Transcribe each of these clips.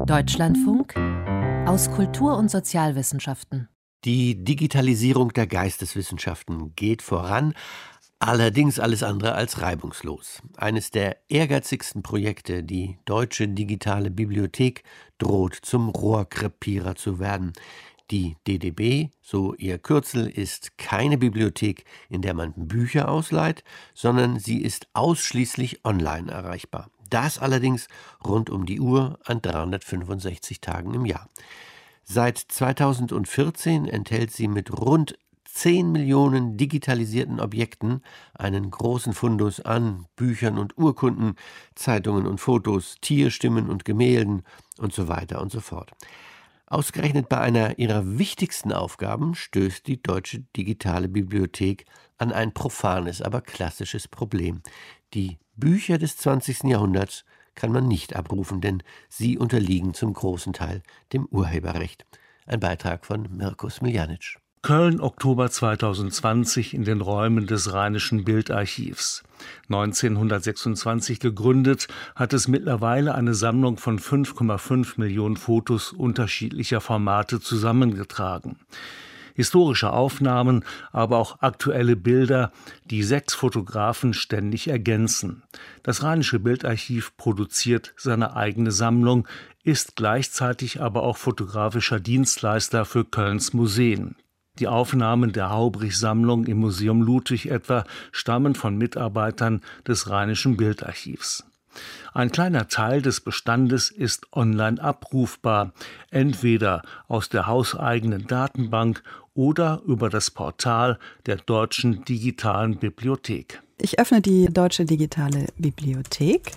Deutschlandfunk aus Kultur- und Sozialwissenschaften. Die Digitalisierung der Geisteswissenschaften geht voran, allerdings alles andere als reibungslos. Eines der ehrgeizigsten Projekte, die Deutsche Digitale Bibliothek, droht zum Rohrkrepierer zu werden. Die DDB, so ihr Kürzel, ist keine Bibliothek, in der man Bücher ausleiht, sondern sie ist ausschließlich online erreichbar. Das allerdings rund um die Uhr an 365 Tagen im Jahr. Seit 2014 enthält sie mit rund 10 Millionen digitalisierten Objekten einen großen Fundus an Büchern und Urkunden, Zeitungen und Fotos, Tierstimmen und Gemälden und so weiter und so fort. Ausgerechnet bei einer ihrer wichtigsten Aufgaben stößt die Deutsche Digitale Bibliothek an ein profanes, aber klassisches Problem. Die Bücher des 20. Jahrhunderts kann man nicht abrufen, denn sie unterliegen zum großen Teil dem Urheberrecht. Ein Beitrag von Mirko Smiljanic. Köln, Oktober 2020 in den Räumen des Rheinischen Bildarchivs. 1926 gegründet, hat es mittlerweile eine Sammlung von 5,5 Millionen Fotos unterschiedlicher Formate zusammengetragen. Historische Aufnahmen, aber auch aktuelle Bilder, die 6 Fotografen ständig ergänzen. Das Rheinische Bildarchiv produziert seine eigene Sammlung, ist gleichzeitig aber auch fotografischer Dienstleister für Kölns Museen. Die Aufnahmen der Haubrich-Sammlung im Museum Ludwig etwa stammen von Mitarbeitern des Rheinischen Bildarchivs. Ein kleiner Teil des Bestandes ist online abrufbar, entweder aus der hauseigenen Datenbank oder über das Portal der Deutschen Digitalen Bibliothek. Ich öffne die Deutsche Digitale Bibliothek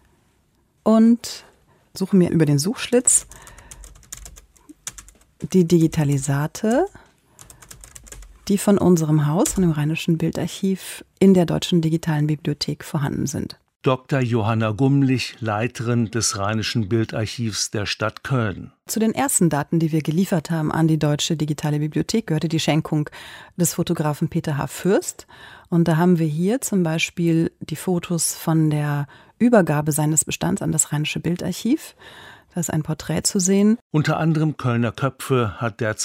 und suche mir über den Suchschlitz die Digitalisate, die von unserem Haus, von dem Rheinischen Bildarchiv, in der Deutschen Digitalen Bibliothek vorhanden sind. Dr. Johanna Gumlich, Leiterin des Rheinischen Bildarchivs der Stadt Köln. Zu den ersten Daten, die wir geliefert haben an die Deutsche Digitale Bibliothek, gehörte die Schenkung des Fotografen Peter H. Fürst. Und da haben wir hier zum Beispiel die Fotos von der Übergabe seines Bestands an das Rheinische Bildarchiv. Da ist ein Porträt zu sehen. Unter anderem Kölner Köpfe hat der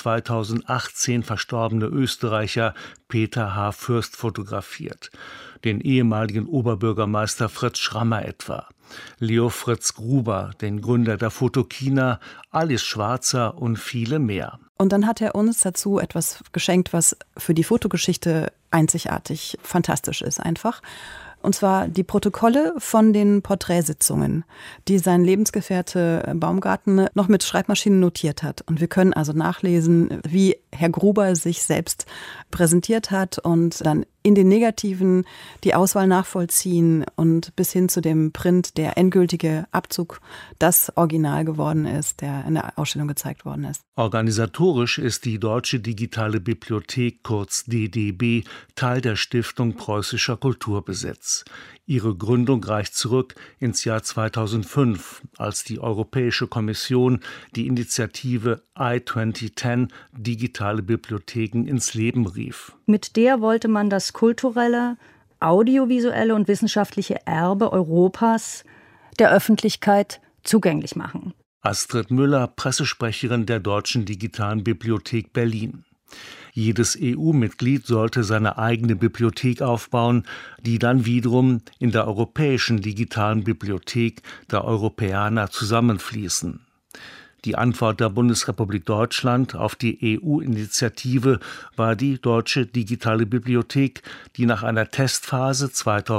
2018 verstorbene Österreicher Peter H. Fürst fotografiert. Den ehemaligen Oberbürgermeister Fritz Schrammer etwa. Leo Fritz Gruber, den Gründer der Fotokina, Alice Schwarzer und viele mehr. Und dann hat er uns dazu etwas geschenkt, was für die Fotogeschichte einzigartig fantastisch ist einfach. Und zwar die Protokolle von den Porträtsitzungen, die sein Lebensgefährte Baumgarten noch mit Schreibmaschinen notiert hat. Und wir können also nachlesen, wie Herr Gruber sich selbst präsentiert hat und dann in den Negativen die Auswahl nachvollziehen und bis hin zu dem Print, der endgültige Abzug, das Original geworden ist, der in der Ausstellung gezeigt worden ist. Organisatorisch ist die Deutsche Digitale Bibliothek, kurz DDB, Teil der Stiftung Preußischer Kulturbesitz. Ihre Gründung reicht zurück ins Jahr 2005, als die Europäische Kommission die Initiative i2010 Digitale Bibliotheken ins Leben rief. Mit der wollte man das kulturelle, audiovisuelle und wissenschaftliche Erbe Europas der Öffentlichkeit zugänglich machen. Astrid Müller, Pressesprecherin der Deutschen Digitalen Bibliothek Berlin. Jedes EU-Mitglied sollte seine eigene Bibliothek aufbauen, die dann wiederum in der Europäischen Digitalen Bibliothek der Europäer zusammenfließen. Die Antwort der Bundesrepublik Deutschland auf die EU-Initiative war die Deutsche Digitale Bibliothek, die nach einer Testphase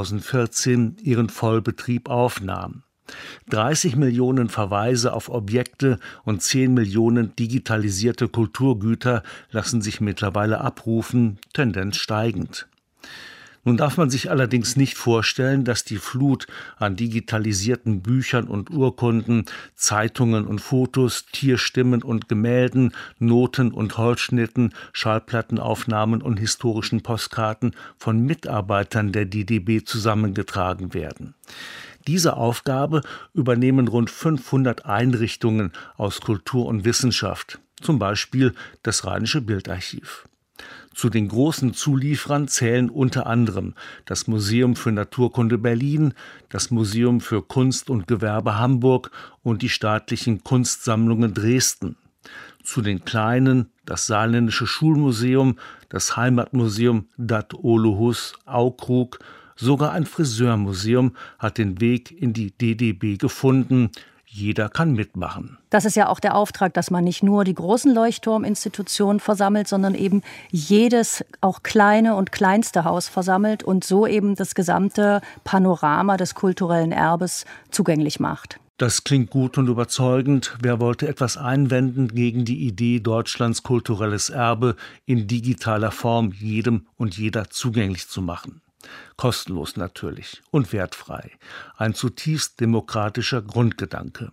2014 ihren Vollbetrieb aufnahm. 30 Millionen Verweise auf Objekte und 10 Millionen digitalisierte Kulturgüter lassen sich mittlerweile abrufen, Tendenz steigend. Nun darf man sich allerdings nicht vorstellen, dass die Flut an digitalisierten Büchern und Urkunden, Zeitungen und Fotos, Tierstimmen und Gemälden, Noten und Holzschnitten, Schallplattenaufnahmen und historischen Postkarten von Mitarbeitern der DDB zusammengetragen werden. Diese Aufgabe übernehmen rund 500 Einrichtungen aus Kultur und Wissenschaft, zum Beispiel das Rheinische Bildarchiv. Zu den großen Zulieferern zählen unter anderem das Museum für Naturkunde Berlin, das Museum für Kunst und Gewerbe Hamburg und die staatlichen Kunstsammlungen Dresden. Zu den kleinen das Saarländische Schulmuseum, das Heimatmuseum Dat Olohus Aukrug, sogar ein Friseurmuseum hat den Weg in die DDB gefunden. Jeder kann mitmachen. Das ist ja auch der Auftrag, dass man nicht nur die großen Leuchtturminstitutionen versammelt, sondern eben jedes, auch kleine und kleinste Haus versammelt und so eben das gesamte Panorama des kulturellen Erbes zugänglich macht. Das klingt gut und überzeugend. Wer wollte etwas einwenden gegen die Idee, Deutschlands kulturelles Erbe in digitaler Form jedem und jeder zugänglich zu machen? Kostenlos natürlich und wertfrei. Ein zutiefst demokratischer Grundgedanke.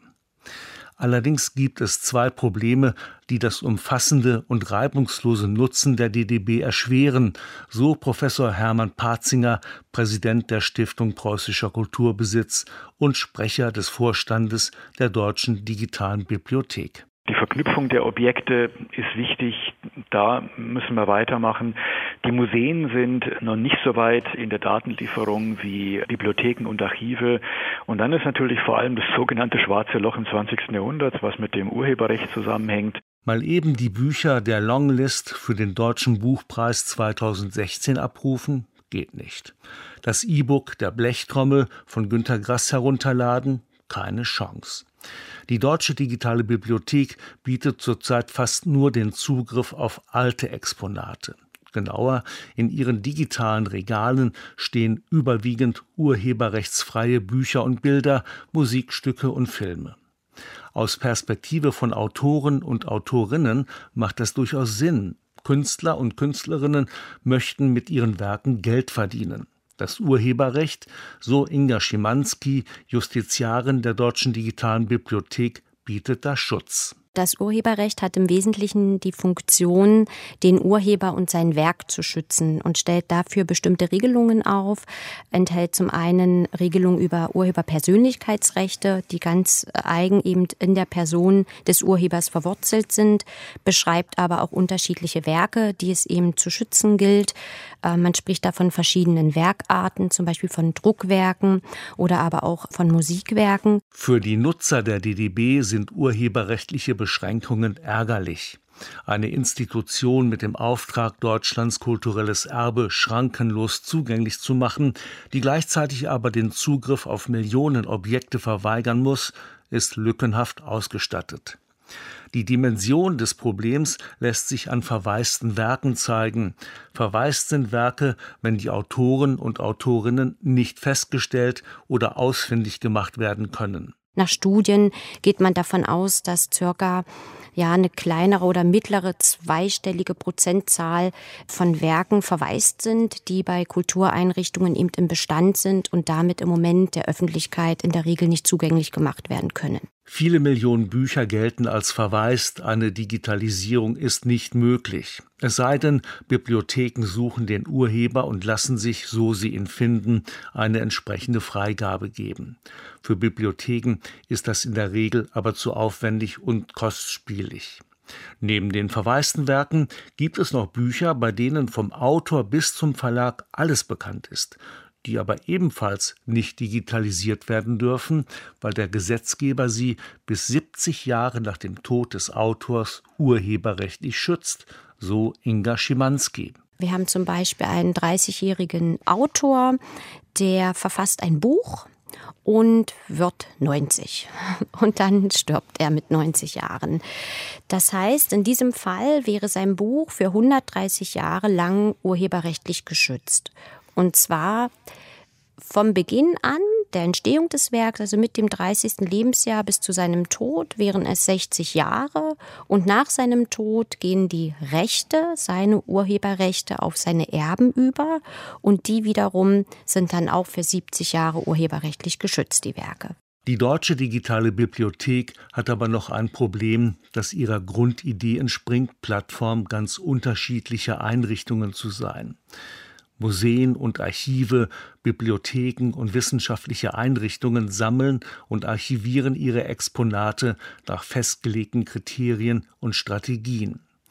Allerdings gibt es zwei Probleme, die das umfassende und reibungslose Nutzen der DDB erschweren, so Professor Hermann Patzinger, Präsident der Stiftung Preußischer Kulturbesitz und Sprecher des Vorstandes der Deutschen Digitalen Bibliothek. Die Verknüpfung der Objekte ist wichtig, da müssen wir weitermachen. Die Museen sind noch nicht so weit in der Datenlieferung wie Bibliotheken und Archive. Und dann ist natürlich vor allem das sogenannte schwarze Loch im 20. Jahrhundert, was mit dem Urheberrecht zusammenhängt. Mal eben die Bücher der Longlist für den Deutschen Buchpreis 2016 abrufen? Geht nicht. Das E-Book der Blechtrommel von Günter Grass herunterladen? Keine Chance. Die Deutsche Digitale Bibliothek bietet zurzeit fast nur den Zugriff auf alte Exponate. Genauer, in ihren digitalen Regalen stehen überwiegend urheberrechtsfreie Bücher und Bilder, Musikstücke und Filme. Aus Perspektive von Autoren und Autorinnen macht das durchaus Sinn. Künstler und Künstlerinnen möchten mit ihren Werken Geld verdienen. Das Urheberrecht, so Inga Schimanski, Justiziarin der Deutschen Digitalen Bibliothek, bietet da Schutz. Das Urheberrecht hat im Wesentlichen die Funktion, den Urheber und sein Werk zu schützen und stellt dafür bestimmte Regelungen auf, enthält zum einen Regelungen über Urheberpersönlichkeitsrechte, die ganz eigen eben in der Person des Urhebers verwurzelt sind, beschreibt aber auch unterschiedliche Werke, die es eben zu schützen gilt. Man spricht da von verschiedenen Werkarten, zum Beispiel von Druckwerken oder aber auch von Musikwerken. Für die Nutzer der DDB sind urheberrechtliche Beschränkungen ärgerlich. Eine Institution mit dem Auftrag, Deutschlands kulturelles Erbe schrankenlos zugänglich zu machen, die gleichzeitig aber den Zugriff auf Millionen Objekte verweigern muss, ist lückenhaft ausgestattet. Die Dimension des Problems lässt sich an verwaisten Werken zeigen. Verwaist sind Werke, wenn die Autoren und Autorinnen nicht festgestellt oder ausfindig gemacht werden können. Nach Studien geht man davon aus, dass circa eine kleinere oder mittlere zweistellige Prozentzahl von Werken verwaist sind, die bei Kultureinrichtungen eben im Bestand sind und damit im Moment der Öffentlichkeit in der Regel nicht zugänglich gemacht werden können. Viele Millionen Bücher gelten als verwaist, eine Digitalisierung ist nicht möglich. Es sei denn, Bibliotheken suchen den Urheber und lassen sich, so sie ihn finden, eine entsprechende Freigabe geben. Für Bibliotheken ist das in der Regel aber zu aufwendig und kostspielig. Neben den verwaisten Werken gibt es noch Bücher, bei denen vom Autor bis zum Verlag alles bekannt ist, die aber ebenfalls nicht digitalisiert werden dürfen, weil der Gesetzgeber sie bis 70 Jahre nach dem Tod des Autors urheberrechtlich schützt, so Inga Schimanski. Wir haben zum Beispiel einen 30-jährigen Autor, der verfasst ein Buch und wird 90. Und dann stirbt er mit 90 Jahren. Das heißt, in diesem Fall wäre sein Buch für 130 Jahre lang urheberrechtlich geschützt. Und zwar vom Beginn an der Entstehung des Werks, also mit dem 30. Lebensjahr bis zu seinem Tod, wären es 60 Jahre. Und nach seinem Tod gehen die Rechte, seine Urheberrechte, auf seine Erben über. Und die wiederum sind dann auch für 70 Jahre urheberrechtlich geschützt, die Werke. Die Deutsche Digitale Bibliothek hat aber noch ein Problem, das ihrer Grundidee entspringt, Plattform ganz unterschiedlicher Einrichtungen zu sein. Museen und Archive, Bibliotheken und wissenschaftliche Einrichtungen sammeln und archivieren ihre Exponate nach festgelegten Kriterien und Strategien.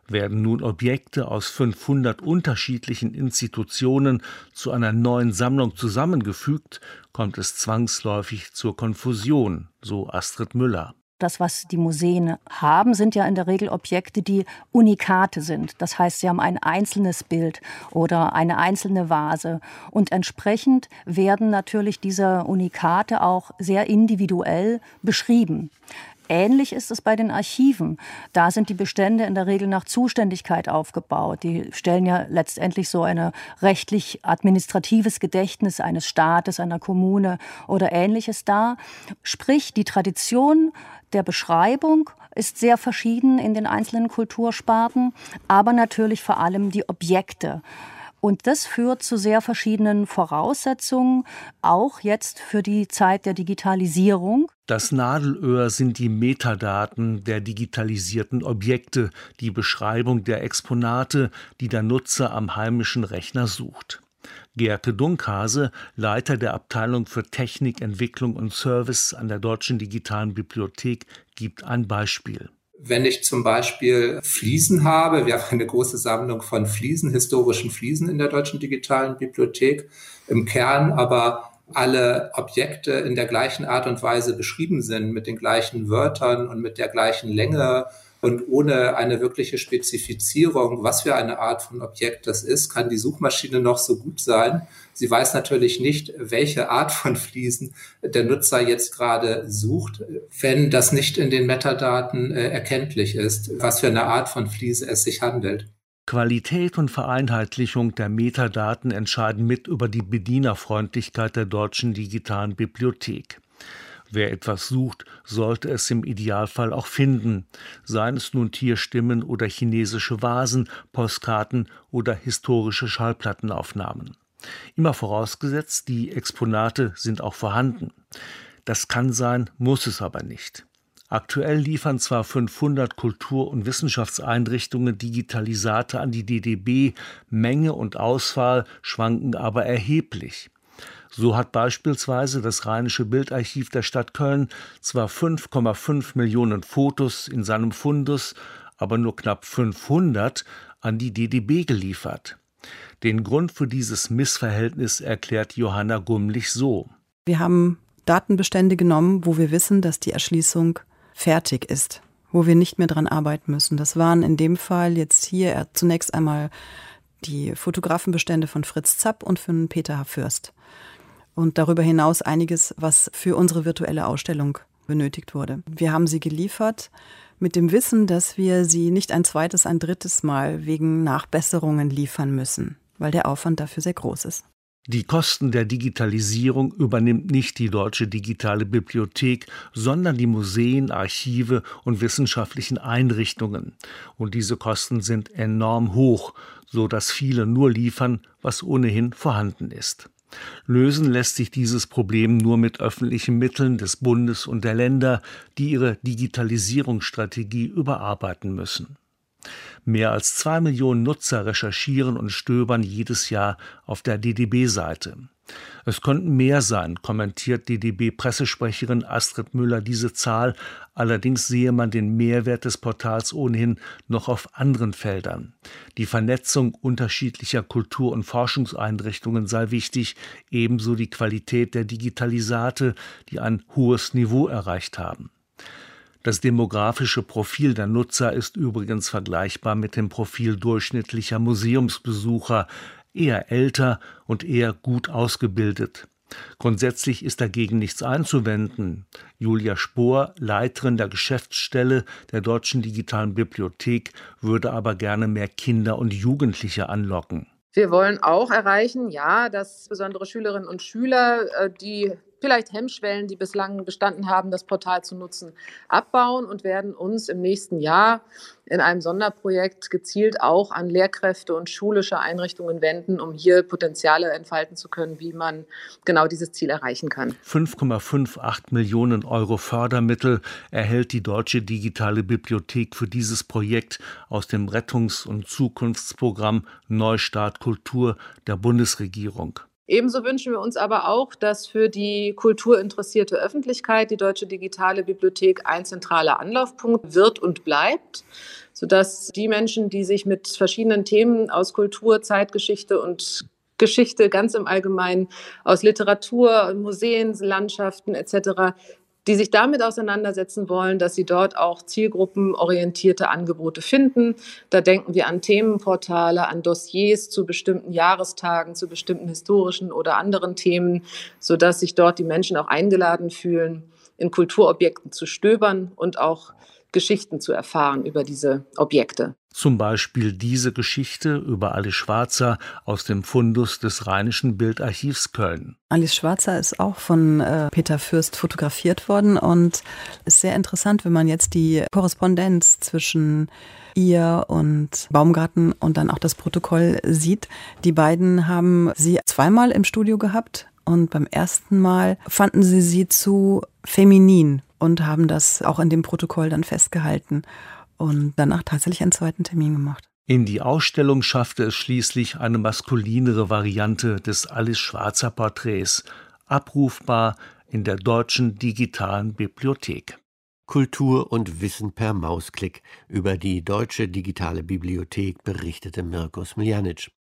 Werden nun Objekte aus 500 unterschiedlichen Institutionen zu einer neuen Sammlung zusammengefügt, kommt es zwangsläufig zur Konfusion, so Astrid Müller. Das, was die Museen haben, sind ja in der Regel Objekte, die Unikate sind. Das heißt, sie haben ein einzelnes Bild oder eine einzelne Vase. Und entsprechend werden natürlich diese Unikate auch sehr individuell beschrieben. Ähnlich ist es bei den Archiven. Da sind die Bestände in der Regel nach Zuständigkeit aufgebaut. Die stellen ja letztendlich so ein rechtlich-administratives Gedächtnis eines Staates, einer Kommune oder Ähnliches dar. Sprich, die Tradition der Beschreibung ist sehr verschieden in den einzelnen Kultursparten, aber natürlich vor allem die Objekte. Und das führt zu sehr verschiedenen Voraussetzungen, auch jetzt für die Zeit der Digitalisierung. Das Nadelöhr sind die Metadaten der digitalisierten Objekte, die Beschreibung der Exponate, die der Nutzer am heimischen Rechner sucht. Gerke Dunkhase, Leiter der Abteilung für Technik, Entwicklung und Service an der Deutschen Digitalen Bibliothek, gibt ein Beispiel. Wenn ich zum Beispiel Fliesen habe, wir haben eine große Sammlung von Fliesen, historischen Fliesen in der Deutschen Digitalen Bibliothek, im Kern aber alle Objekte in der gleichen Art und Weise beschrieben sind, mit den gleichen Wörtern und mit der gleichen Länge und ohne eine wirkliche Spezifizierung, was für eine Art von Objekt das ist, kann die Suchmaschine noch so gut sein. Sie weiß natürlich nicht, welche Art von Fliesen der Nutzer jetzt gerade sucht, wenn das nicht in den Metadaten erkenntlich ist, was für eine Art von Fliese es sich handelt. Qualität und Vereinheitlichung der Metadaten entscheiden mit über die Bedienerfreundlichkeit der Deutschen Digitalen Bibliothek. Wer etwas sucht, sollte es im Idealfall auch finden, seien es nun Tierstimmen oder chinesische Vasen, Postkarten oder historische Schallplattenaufnahmen. Immer vorausgesetzt, die Exponate sind auch vorhanden. Das kann sein, muss es aber nicht. Aktuell liefern zwar 500 Kultur- und Wissenschaftseinrichtungen Digitalisate an die DDB, Menge und Auswahl schwanken aber erheblich. So hat beispielsweise das Rheinische Bildarchiv der Stadt Köln zwar 5,5 Millionen Fotos in seinem Fundus, aber nur knapp 500 an die DDB geliefert. Den Grund für dieses Missverhältnis erklärt Johanna Gummlich so. Wir haben Datenbestände genommen, wo wir wissen, dass die Erschließung fertig ist, wo wir nicht mehr dran arbeiten müssen. Das waren in dem Fall jetzt hier zunächst einmal die Fotografenbestände von Fritz Zapp und von Peter H. Fürst. Und darüber hinaus einiges, was für unsere virtuelle Ausstellung benötigt wurde. Wir haben sie geliefert mit dem Wissen, dass wir sie nicht ein zweites, ein drittes Mal wegen Nachbesserungen liefern müssen, weil der Aufwand dafür sehr groß ist. Die Kosten der Digitalisierung übernimmt nicht die Deutsche Digitale Bibliothek, sondern die Museen, Archive und wissenschaftlichen Einrichtungen. Und diese Kosten sind enorm hoch, so dass viele nur liefern, was ohnehin vorhanden ist. Lösen lässt sich dieses Problem nur mit öffentlichen Mitteln des Bundes und der Länder, die ihre Digitalisierungsstrategie überarbeiten müssen. Mehr als 2 Millionen Nutzer recherchieren und stöbern jedes Jahr auf der DDB-Seite. Es könnten mehr sein, kommentiert DDB-Pressesprecherin Astrid Müller diese Zahl. Allerdings sehe man den Mehrwert des Portals ohnehin noch auf anderen Feldern. Die Vernetzung unterschiedlicher Kultur- und Forschungseinrichtungen sei wichtig, ebenso die Qualität der Digitalisate, die ein hohes Niveau erreicht haben. Das demografische Profil der Nutzer ist übrigens vergleichbar mit dem Profil durchschnittlicher Museumsbesucher, eher älter und eher gut ausgebildet. Grundsätzlich ist dagegen nichts einzuwenden. Julia Spohr, Leiterin der Geschäftsstelle der Deutschen Digitalen Bibliothek, würde aber gerne mehr Kinder und Jugendliche anlocken. Wir wollen auch erreichen, ja, dass besondere Schülerinnen und Schüler, die vielleicht Hemmschwellen, die bislang bestanden haben, das Portal zu nutzen, abbauen und werden uns im nächsten Jahr in einem Sonderprojekt gezielt auch an Lehrkräfte und schulische Einrichtungen wenden, um hier Potenziale entfalten zu können, wie man genau dieses Ziel erreichen kann. 5,58 Millionen Euro Fördermittel erhält die Deutsche Digitale Bibliothek für dieses Projekt aus dem Rettungs- und Zukunftsprogramm Neustart Kultur der Bundesregierung. Ebenso wünschen wir uns aber auch, dass für die kulturinteressierte Öffentlichkeit die Deutsche Digitale Bibliothek ein zentraler Anlaufpunkt wird und bleibt, sodass die Menschen, die sich mit verschiedenen Themen aus Kultur, Zeitgeschichte und Geschichte ganz im Allgemeinen, aus Literatur, Museen, Landschaften etc., die sich damit auseinandersetzen wollen, dass sie dort auch zielgruppenorientierte Angebote finden. Da denken wir an Themenportale, an Dossiers zu bestimmten Jahrestagen, zu bestimmten historischen oder anderen Themen, sodass sich dort die Menschen auch eingeladen fühlen, in Kulturobjekten zu stöbern und auch Geschichten zu erfahren über diese Objekte. Zum Beispiel diese Geschichte über Alice Schwarzer aus dem Fundus des Rheinischen Bildarchivs Köln. Alice Schwarzer ist auch von Peter Fürst fotografiert worden und ist sehr interessant, wenn man jetzt die Korrespondenz zwischen ihr und Baumgarten und dann auch das Protokoll sieht. Die beiden haben sie zweimal im Studio gehabt und beim ersten Mal fanden sie zu feminin und haben das auch in dem Protokoll dann festgehalten und danach tatsächlich einen zweiten Termin gemacht. In die Ausstellung schaffte es schließlich eine maskulinere Variante des Alice Schwarzer Porträts, abrufbar in der Deutschen Digitalen Bibliothek. Kultur und Wissen per Mausklick. Über die Deutsche Digitale Bibliothek berichtete Mirko Smiljanic.